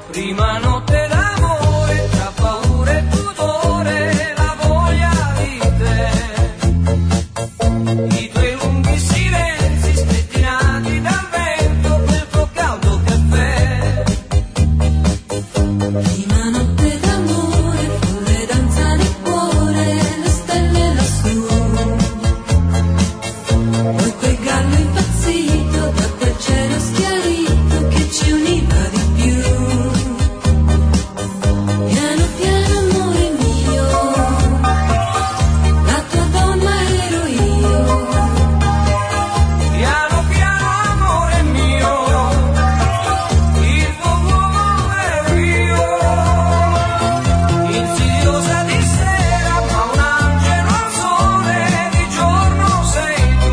Prima notte d'amore, tra paura e pudore, la voglia di te. I tuoi lunghi silenzi spettinati dal vento, quel tuo caldo caffè. Prima notte d'amore, fuori danza nel cuore, le stelle lassù. Poi quel gallo impazzito, da quel cielo schiarito che ci univa di più. Piano piano amore mio, la tua donna ero io. Piano piano amore mio, il tuo uomo ero io. Insidiosa di sera, ma un angelo al sole, di giorno sei tu.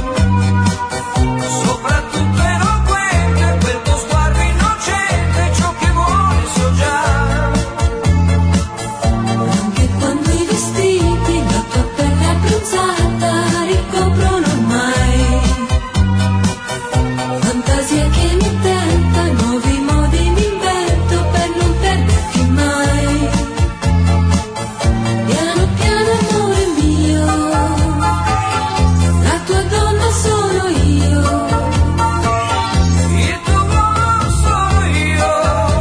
Soprattutto eloquente, quel tuo sguardo innocente, ciò che vuoi so già. Anche quando i vestiti, la tua pelle abbronzata ricoprono ormai fantasie che mi tenta, nuovi modi mi invento per non perderti mai. Piano piano amore mio, la tua donna sono io. Il tuo uomo sono io.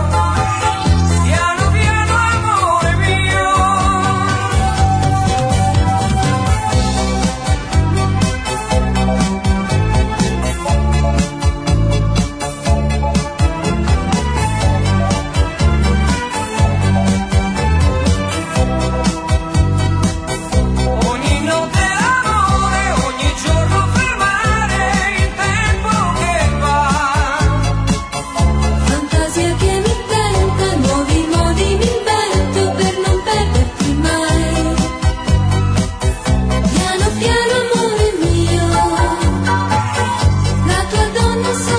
Piano piano amore mio. Ogni notte d'amore, ogni giorno fermare il tempo che va. Fantasia che mi tenta, nuovi modi mi invento per non perderti mai. Piano piano amore mio, la tua donna sono